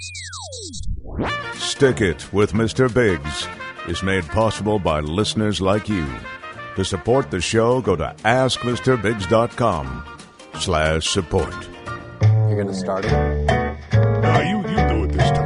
Stick It with Mr. Biggs is made possible by listeners like you. To support the show, go to askmrbiggs.com/support. You're going to start it? No, you do it this time.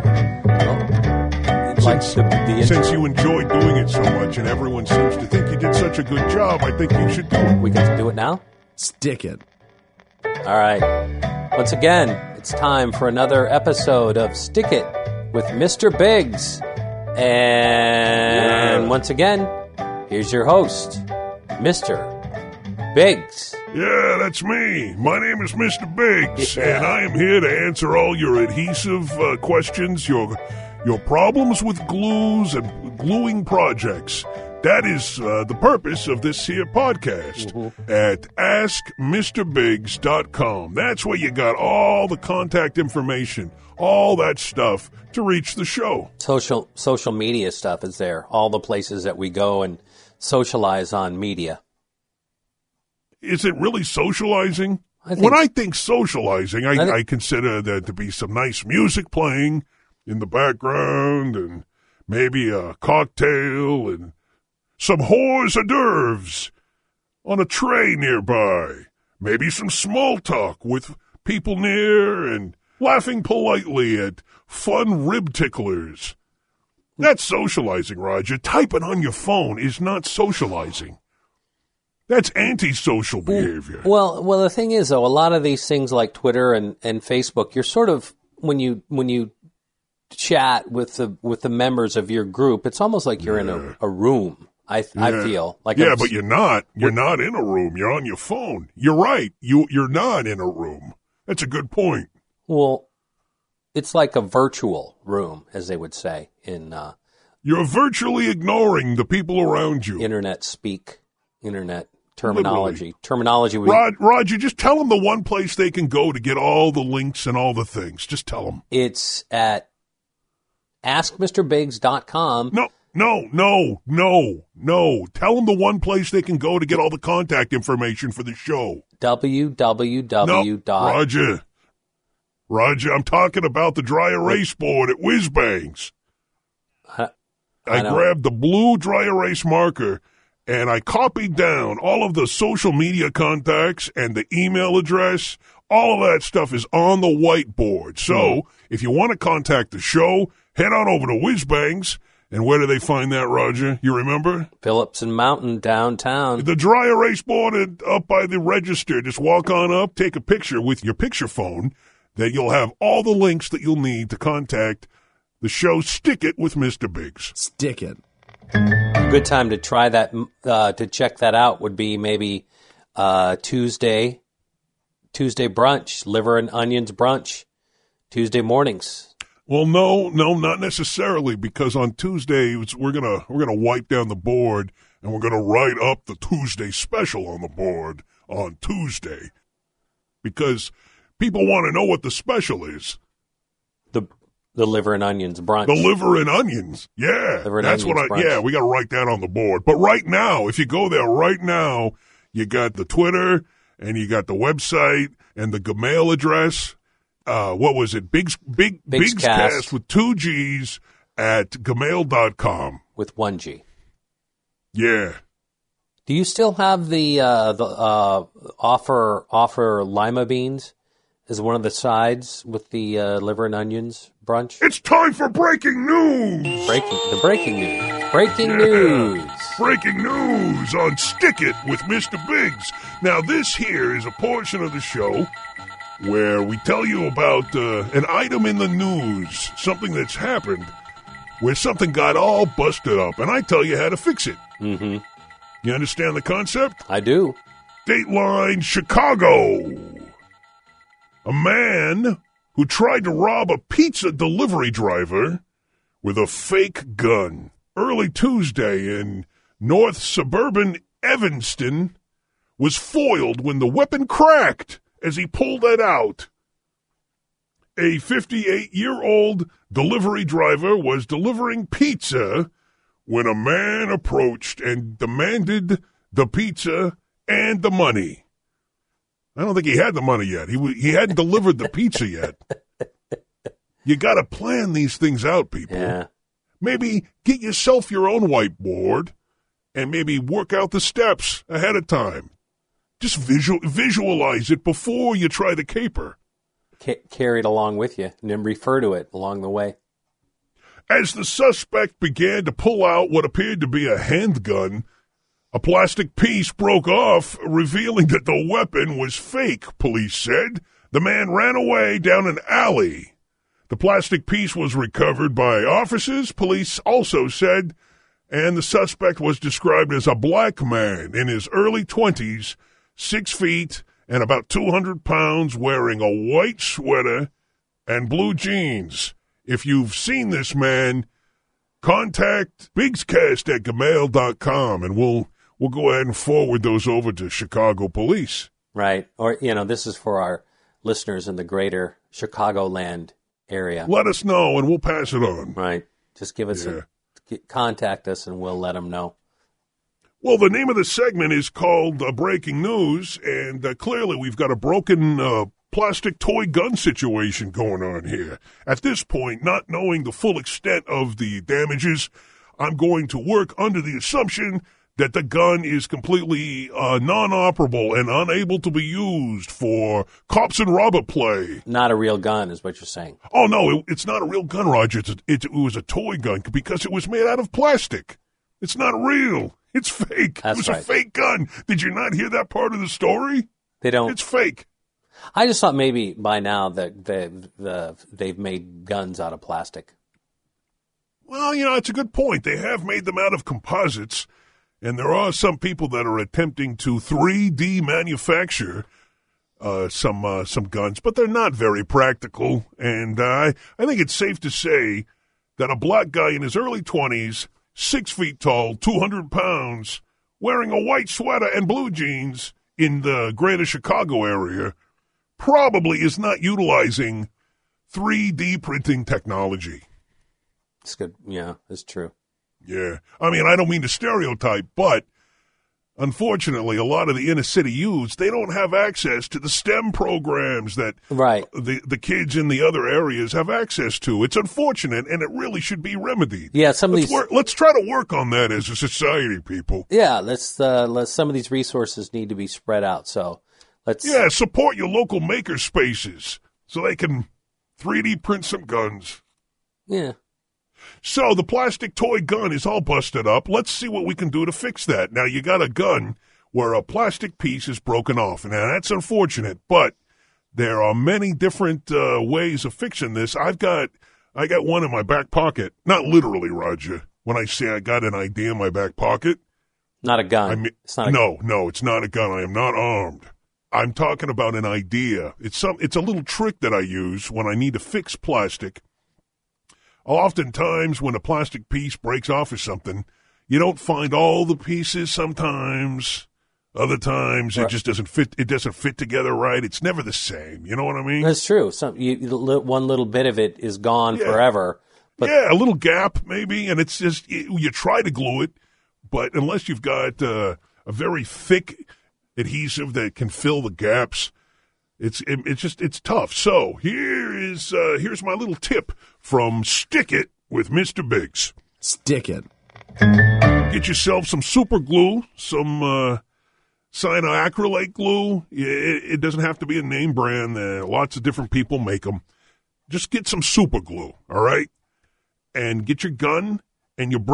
Since you enjoy doing it so much and everyone seems to think you did such a good job, I think you should do it. We get to do it now? Stick it. All right. Once again, it's time for another episode of Stick It with Mr. Biggs. And once again, here's your host, Mr. Biggs. Yeah, that's me. My name is Mr. Biggs, and I am here to answer all your adhesive questions, your problems with glues and gluing projects. That is the purpose of this here podcast at AskMrBiggs.com. That's where you got all the contact information, all that stuff to reach the show. Social media stuff is there. All the places that we go and socialize on media. Is it really socializing? When I think socializing, I consider there to be some nice music playing in the background and maybe a cocktail and some hors d'oeuvres on a tray nearby. Maybe some small talk with people near and laughing politely at fun rib ticklers. That's socializing, Roger. Typing on your phone is not socializing. That's antisocial behavior. Well, the thing is, though, a lot of these things like Twitter and Facebook, you're sort of, when you chat with the members of your group, it's almost like you're in a room. I feel like but you're not. You're not in a room. You're on your phone. You're right. You're not in a room. That's a good point. Well, it's like a virtual room, as they would say in. You're virtually ignoring the people around you. Internet terminology. Terminology. Roger, just tell them the one place they can go to get all the links and all the things. Just tell them. It's at AskMrBiggs.com. No. Tell them the one place they can go to get all the contact information for the show. www. Roger, I'm talking about the dry erase board at Whiz-Bangs. I grabbed the blue dry erase marker and I copied down all of the social media contacts and the email address. All of that stuff is on the whiteboard. So if you want to contact the show, head on over to Whiz-Bangs. And where do they find that, Roger? You remember? Phillips and Mountain, downtown. The dry erase board up by the register. Just walk on up, take a picture with your picture phone. Then you'll have all the links that you'll need to contact the show Stick It with Mr. Biggs. Stick it. A good time to try that, to check that out would be maybe Tuesday brunch, liver and onions brunch, Tuesday mornings. Well, no, not necessarily, because on Tuesday we're gonna wipe down the board and we're gonna write up the Tuesday special on the board on Tuesday, because people want to know what the special is. The liver and onions brunch. The liver and onions, yeah, that's what I. Brunch. Yeah, we got to write that on the board. But right now, if you go there right now, you got the Twitter and you got the website and the Gmail address. What was it? Bigscast with 2 G's at gmail.com. With 1 G. Yeah. Do you still have the offer lima beans as one of the sides with the liver and onions brunch? It's time for breaking news. Breaking news. Breaking news. Breaking news on Stick It with Mr. Biggs. Now, this here is a portion of the show where we tell you about an item in the news, something that's happened, where something got all busted up, and I tell you how to fix it. Mm-hmm. You understand the concept? I do. Dateline Chicago. A man who tried to rob a pizza delivery driver with a fake gun. Early Tuesday in North Suburban Evanston was foiled when the weapon cracked as he pulled it out. A 58-year-old delivery driver was delivering pizza when a man approached and demanded the pizza and the money. I don't think he had the money yet. He hadn't delivered the pizza yet. You got to plan these things out, people. Yeah. Maybe get yourself your own whiteboard and maybe work out the steps ahead of time. Just visualize it before you try to caper. Carry it along with you and then refer to it along the way. As the suspect began to pull out what appeared to be a handgun, a plastic piece broke off, revealing that the weapon was fake, police said. The man ran away down an alley. The plastic piece was recovered by officers, police also said, and the suspect was described as a black man in his early 20s, 6 feet and about 200 pounds, wearing a white sweater and blue jeans. If you've seen this man, contact bigscast@gmail.com, and we'll go ahead and forward those over to Chicago police. Right. Or, this is for our listeners in the greater Chicagoland area. Let us know, and we'll pass it on. Right. Just give us contact us, and we'll let them know. Well, the name of the segment is called Breaking News, and clearly we've got a broken plastic toy gun situation going on here. At this point, not knowing the full extent of the damages, I'm going to work under the assumption that the gun is completely non-operable and unable to be used for cops and robber play. Not a real gun is what you're saying. Oh, no, it's not a real gun, Roger. It was a toy gun because it was made out of plastic. It's not real. It's fake. That's it was right. a fake gun. Did you not hear that part of the story? They don't. It's fake. I just thought maybe by now that they've made guns out of plastic. Well, it's a good point. They have made them out of composites, and there are some people that are attempting to 3D manufacture some guns, but they're not very practical. And I think it's safe to say that a black guy in his early 20s, 6 feet tall, 200 pounds, wearing a white sweater and blue jeans in the greater Chicago area probably is not utilizing 3D printing technology. It's good. Yeah, it's true. Yeah. I mean, I don't mean to stereotype, but unfortunately, a lot of the inner city youths, they don't have access to the STEM programs that the kids in the other areas have access to. It's unfortunate, and it really should be remedied. Yeah, let's try to work on that as a society, people. Yeah, some of these resources need to be spread out. So support your local maker spaces so they can 3D print some guns. Yeah. So the plastic toy gun is all busted up. Let's see what we can do to fix that. Now, you got a gun where a plastic piece is broken off. Now, that's unfortunate, but there are many different ways of fixing this. I got one in my back pocket. Not literally, Roger. When I say I got an idea in my back pocket. Not a gun. No, it's not a gun. I am not armed. I'm talking about an idea. It's a little trick that I use when I need to fix plastic. Oftentimes, when a plastic piece breaks off or something, you don't find all the pieces sometimes. Other times, it just doesn't fit. It doesn't fit together right. It's never the same. You know what I mean? That's true. One little bit of it is gone forever. But a little gap maybe, and it's just you try to glue it, but unless you've got a very thick adhesive that can fill the gaps, it's tough. So here's my little tip from Stick It with Mr. Biggs. Stick it. Get yourself some super glue, some cyanoacrylate glue. It doesn't have to be a name brand. Lots of different people make them. Just get some super glue, all right? And get your gun and your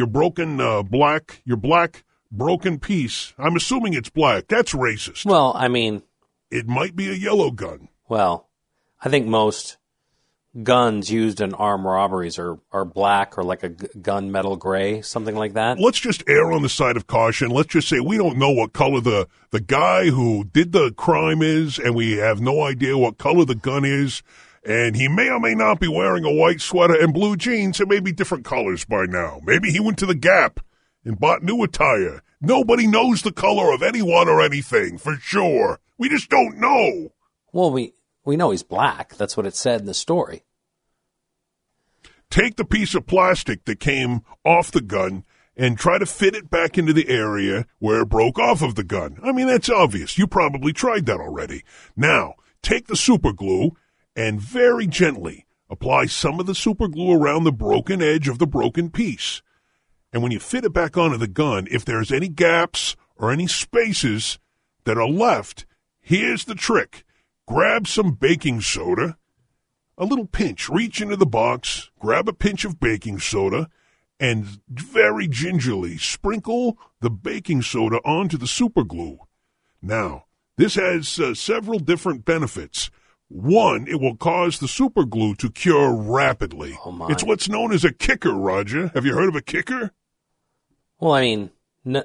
black broken piece. I'm assuming it's black. That's racist. Well, I mean, it might be a yellow gun. Well, I think most guns used in armed robberies are black or like a gunmetal gray, something like that. Let's just err on the side of caution. Let's just say we don't know what color the guy who did the crime is, and we have no idea what color the gun is, and he may or may not be wearing a white sweater and blue jeans. It may be different colors by now. Maybe he went to the Gap and bought new attire. Nobody knows the color of anyone or anything, for sure. We just don't know. Well, we know he's black. That's what it said in the story. Take the piece of plastic that came off the gun and try to fit it back into the area where it broke off of the gun. I mean, that's obvious. You probably tried that already. Now, take the super glue and very gently apply some of the super glue around the broken edge of the broken piece. And when you fit it back onto the gun, if there's any gaps or any spaces that are left, here's the trick. Grab some baking soda, a little pinch. Reach into the box, grab a pinch of baking soda, and very gingerly sprinkle the baking soda onto the super glue. Now, this has several different benefits. One, it will cause the super glue to cure rapidly. Oh my. It's what's known as a kicker, Roger. Have you heard of a kicker? Well, I mean,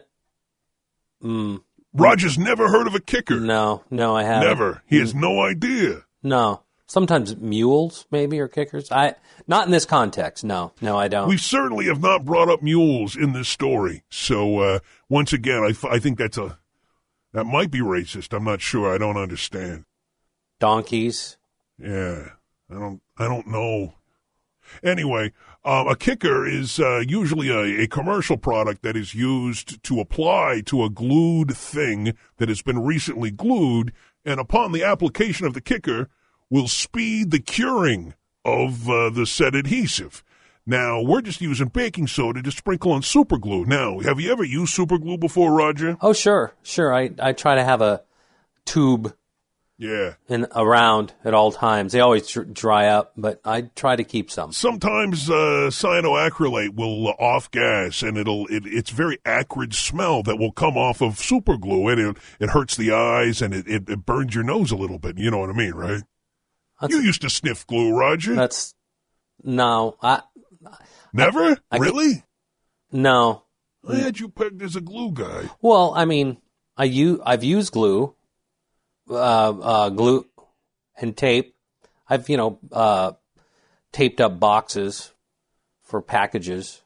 Roger's never heard of a kicker. No, I haven't. Never. He has no idea. No. Sometimes mules, maybe, or kickers. Not in this context. No, I don't. We certainly have not brought up mules in this story. So, once again, I think that might be racist. I'm not sure. I don't understand. Donkeys. Yeah. I don't know. Anyway, a kicker is usually a commercial product that is used to apply to a glued thing that has been recently glued, and upon the application of the kicker, will speed the curing of the said adhesive. Now, we're just using baking soda to sprinkle on super glue. Now, have you ever used super glue before, Roger? Oh, sure. I try to have a tube around at all times. They always dry up, but I try to keep some. Sometimes cyanoacrylate will off gas, and it's very acrid smell that will come off of super glue, and it hurts the eyes, and it burns your nose a little bit. You know what I mean, right? You used to sniff glue, Roger. Never? Really? No. I had you pegged as a glue guy. Well, I mean, I've used glue, glue and tape. I've taped up boxes for packages.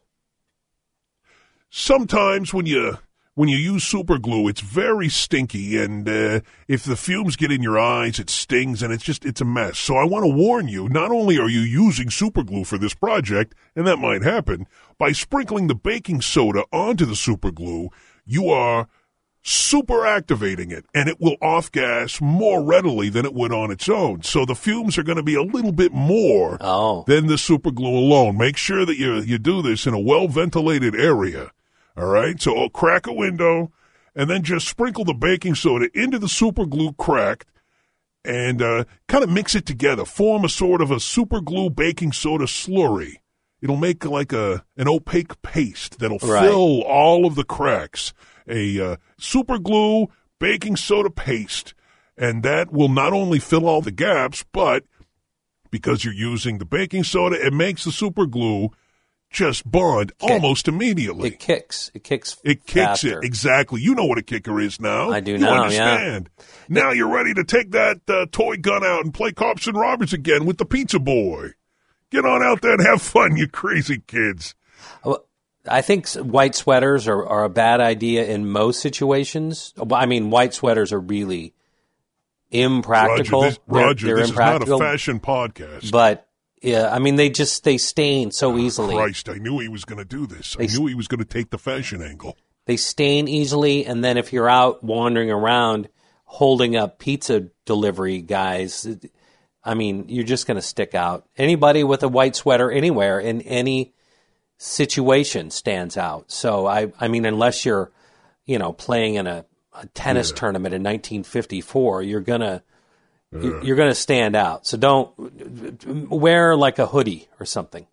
Sometimes when you use super glue, it's very stinky, and if the fumes get in your eyes, it stings, and it's a mess. So I want to warn you, not only are you using super glue for this project, and that might happen, by sprinkling the baking soda onto the super glue, you are super activating it, and it will off-gas more readily than it would on its own. So the fumes are going to be a little bit more than the super glue alone. Make sure that you do this in a well-ventilated area. All right, so I'll crack a window and then just sprinkle the baking soda into the super glue cracked and kind of mix it together. Form a sort of a super glue baking soda slurry. It'll make like an opaque paste that'll fill all of the cracks. A super glue baking soda paste, and that will not only fill all the gaps, but because you're using the baking soda, it makes the super glue just bond almost immediately. It kicks faster. It, exactly. You know what a kicker is now. I do you now, understand. Yeah. Now you're ready to take that toy gun out and play cops and robbers again with the pizza boy. Get on out there and have fun, you crazy kids. Well, I think white sweaters are a bad idea in most situations. I mean, white sweaters are really impractical. Roger, this impractical, is not a fashion podcast. But yeah, I mean, they stain so easily. Christ, I knew he was going to do this. I knew he was going to take the fashion angle. They stain easily, and then if you're out wandering around holding up pizza delivery guys, I mean, you're just going to stick out. Anybody with a white sweater anywhere in any situation stands out. So, I mean, unless you're, playing in a tennis tournament in 1954, you're going to stand out. So don't wear like a hoodie or something.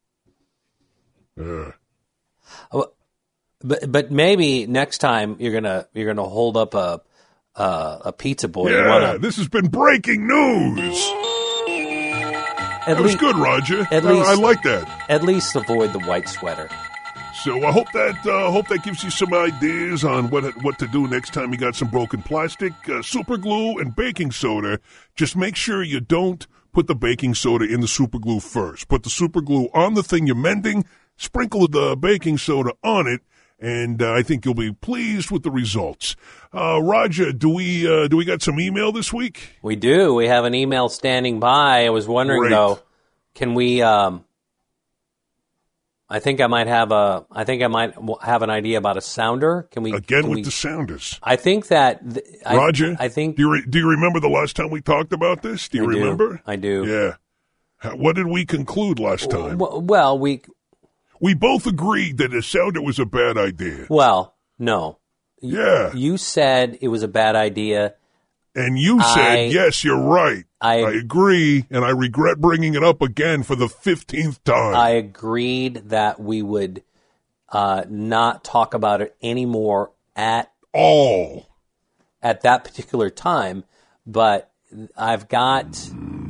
But maybe next time you're gonna hold up a pizza boy. Yeah, this has been breaking news. That was good, Roger. I like that. At least avoid the white sweater. So I hope that gives you some ideas on what to do next time you got some broken plastic, super glue, and baking soda. Just make sure you don't put the baking soda in the super glue first. Put the super glue on the thing you're mending, sprinkle the baking soda on it, and I think you'll be pleased with the results. Roger, do we got some email this week? We do. We have an email standing by. I was wondering though, can we? I think I might have an idea about a sounder. Can we with the sounders? I think that Roger. I think. Do you remember the last time we talked about this? Do you remember? I do. Yeah. What did we conclude last time? Well, we both agreed that it sounded was a bad idea. Well, no. Yeah. You said it was a bad idea. And you said, yes, you're right. I agree, and I regret bringing it up again for the 15th time. I agreed that we would not talk about it anymore at all at that particular time, but I've got...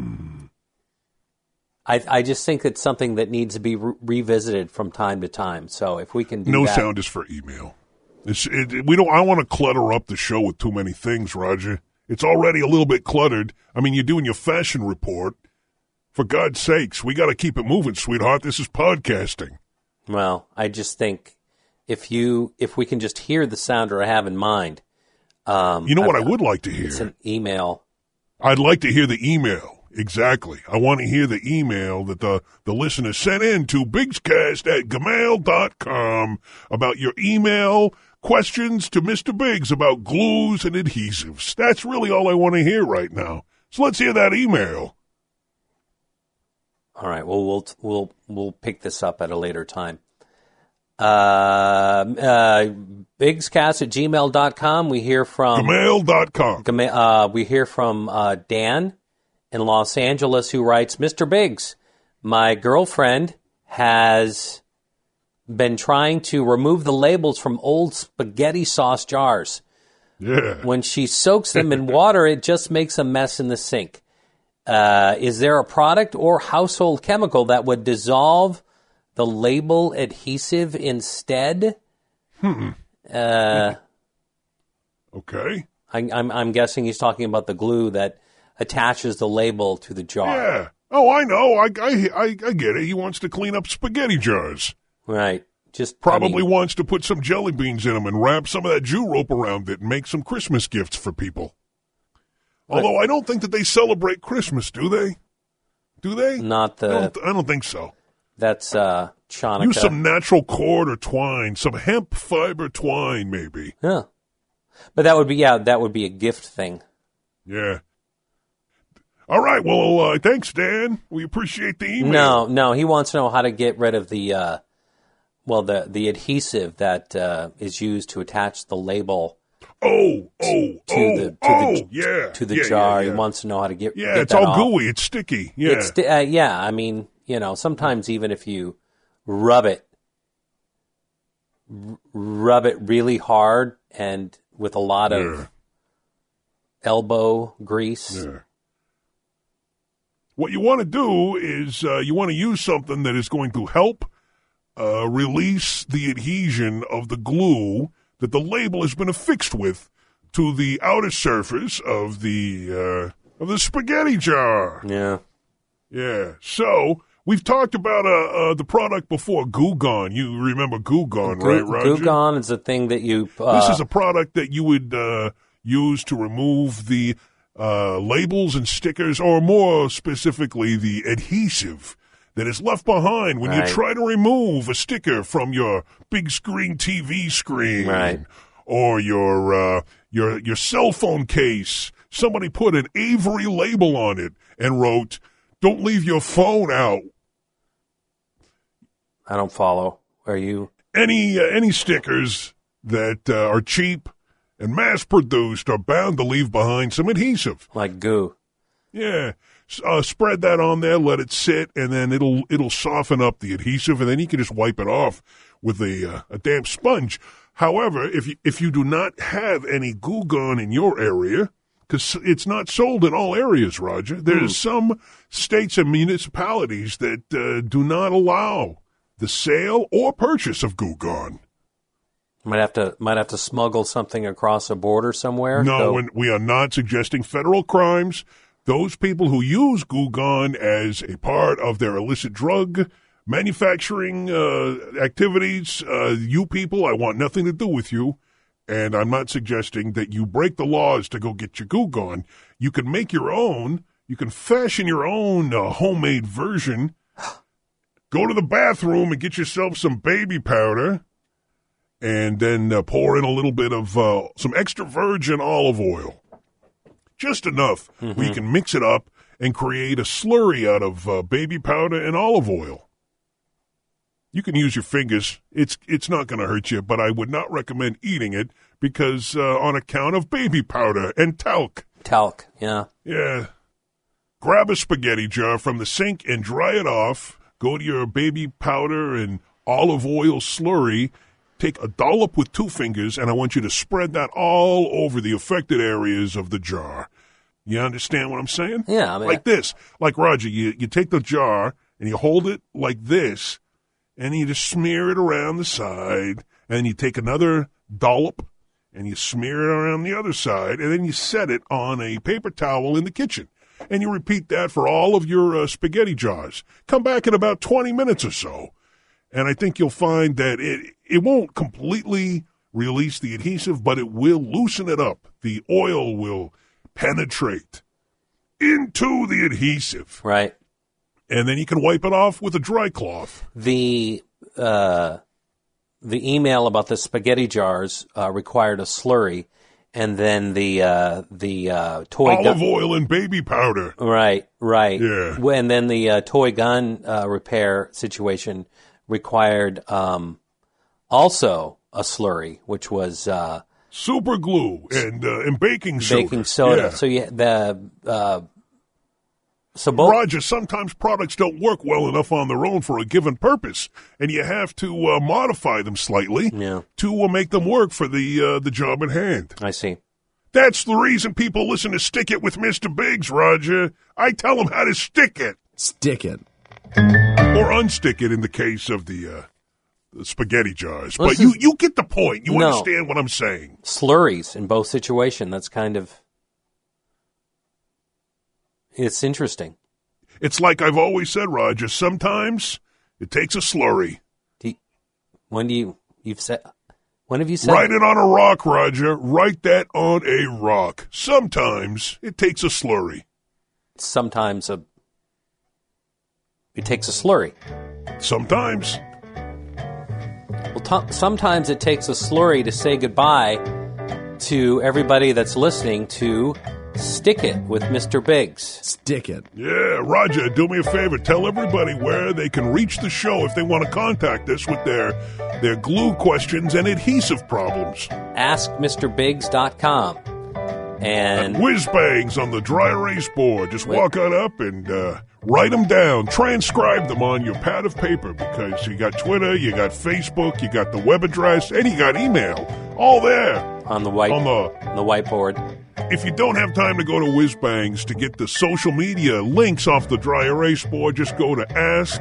I just think it's something that needs to be revisited from time to time. So if we can do no that... sound is for email. I don't want to clutter up the show with too many things, Roger. It's already a little bit cluttered. I mean, you're doing your fashion report. For God's sakes, we got to keep it moving, sweetheart. This is podcasting. Well, I just think if we can just hear the sounder I have in mind. You know what I would like to hear? It's an email. I'd like to hear the email. Exactly. I want to hear the email that the listener sent in to bigscast@gmail.com about your email questions to Mr. Biggs about glues and adhesives. That's really all I want to hear right now. So let's hear that email. All right. Well, we'll pick this up at a later time. Bigscast@gmail.com. We hear from gmail.com. We hear from Dan in Los Angeles, who writes, Mr. Biggs, my girlfriend has been trying to remove the labels from old spaghetti sauce jars. Yeah. When she soaks them in water, it just makes a mess in the sink. Is there a product or household chemical that would dissolve the label adhesive instead? Okay. I'm guessing he's talking about the glue that attaches the label to the jar. Yeah. Oh, I know. I get it. He wants to clean up spaghetti jars. Right. Probably wants to put some jelly beans in them and wrap some of that Jew rope around it and make some Christmas gifts for people. Although I don't think that they celebrate Christmas, do they? Do they? I don't think so. That's Chanukah. Use some natural cord or twine, some hemp fiber twine, maybe. Yeah. But that would be a gift thing. Yeah. All right. Well, thanks, Dan. We appreciate the email. No. He wants to know how to get rid of the adhesive that is used to attach the label. To the jar. Yeah. He wants to know how to get. Yeah, get it's that all off. gooey. It's sticky. Yeah. I mean, sometimes even if you rub it really hard and with a lot of elbow grease. Yeah. What you want to do is you want to use something that is going to help release the adhesion of the glue that the label has been affixed with to the outer surface of the spaghetti jar. Yeah. Yeah. So we've talked about the product before, Goo Gone. You remember Goo Gone, right, Roger? Goo Gone is the thing that you... this is a product that you would use to remove the labels and stickers, or more specifically, the adhesive that is left behind when you try to remove a sticker from your big screen TV screen, or your cell phone case. Somebody put an Avery label on it and wrote, "Don't leave your phone out." I don't follow. Are you? Any stickers that are cheap and mass-produced are bound to leave behind some adhesive. Like goo. Yeah. Spread that on there, let it sit, and then it'll soften up the adhesive, and then you can just wipe it off with a damp sponge. However, if you do not have any Goo Gone in your area, because it's not sold in all areas, Roger, there's some states and municipalities that do not allow the sale or purchase of Goo Gone. Might have to smuggle something across a border somewhere. No, and we are not suggesting federal crimes. Those people who use Goo Gone as a part of their illicit drug manufacturing activities, you people, I want nothing to do with you. And I'm not suggesting that you break the laws to go get your Goo Gone. You can make your own. You can fashion your own homemade version. Go to the bathroom and get yourself some baby powder. And then pour in a little bit of some extra virgin olive oil. Just enough where you can mix it up and create a slurry out of baby powder and olive oil. You can use your fingers. It's not going to hurt you, but I would not recommend eating it because on account of baby powder and talc. Talc, yeah. Yeah. Grab a spaghetti jar from the sink and dry it off. Go to your baby powder and olive oil slurry. Take a dollop with 2 fingers, and I want you to spread that all over the affected areas of the jar. You understand what I'm saying? Yeah. I mean, like this. Like, Roger, you take the jar, and you hold it like this, and you just smear it around the side, and then you take another dollop, and you smear it around the other side, and then you set it on a paper towel in the kitchen. And you repeat that for all of your spaghetti jars. Come back in about 20 minutes or so. And I think you'll find that it won't completely release the adhesive, but it will loosen it up. The oil will penetrate into the adhesive. Right. And then you can wipe it off with a dry cloth. The email about the spaghetti jars required a slurry, and then the toy olive oil and baby powder. Right. Yeah. And then the toy gun repair situation required also a slurry, which was super glue and baking soda. Baking soda. Yeah. So you so both. Roger, sometimes products don't work well enough on their own for a given purpose, and you have to modify them slightly to make them work for the job at hand. I see. That's the reason people listen to Stick It with Mr. Biggs, Roger. I tell them how to stick it. Stick it. Or unstick it in the case of the spaghetti jars. But you get the point. You understand what I'm saying. Slurries in both situations. That's kind of... It's interesting. It's like I've always said, Roger, sometimes it takes a slurry. When have you said... Write it on a rock, Roger. Write that on a rock. Sometimes it takes a slurry. Sometimes it takes a slurry. Sometimes. Well, sometimes it takes a slurry to say goodbye to everybody that's listening to Stick It with Mr. Biggs. Stick it. Yeah, Roger, do me a favor. Tell everybody where they can reach the show if they want to contact us with their glue questions and adhesive problems. AskMrBiggs.com. And whiz-bangs on the dry erase board. Just walk on up and write them down. Transcribe them on your pad of paper because you got Twitter, you got Facebook, you got the web address, and you got email. All there. On the whiteboard. If you don't have time to go to Whizbangs to get the social media links off the dry erase board, just go to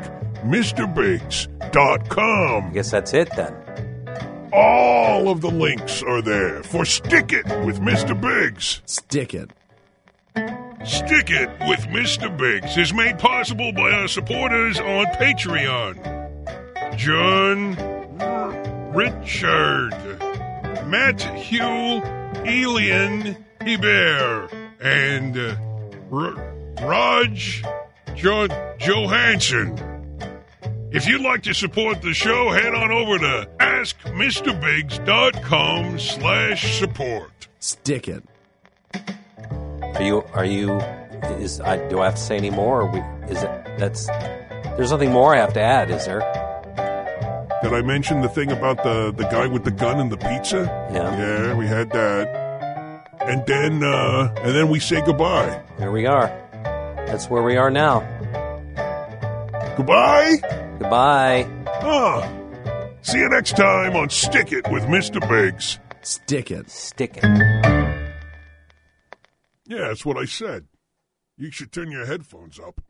AskMrBiggs.com. I guess that's it then. All of the links are there for Stick It with Mr. Biggs. Stick it. Stick It with Mr. Biggs is made possible by our supporters on Patreon. John, Richard, Matt, Hugh, Elian, Hebert, and Raj Johansson. If you'd like to support the show, head on over to AskMrBiggs.com/support. Stick it. Do I have to say any more? There's nothing more I have to add, is there? Did I mention the thing about the guy with the gun and the pizza? Yeah, we had that. And then we say goodbye. There we are. That's where we are now. Goodbye? Goodbye. See you next time on Stick It with Mr. Biggs. Stick it. Stick it. Yeah, that's what I said. You should turn your headphones up.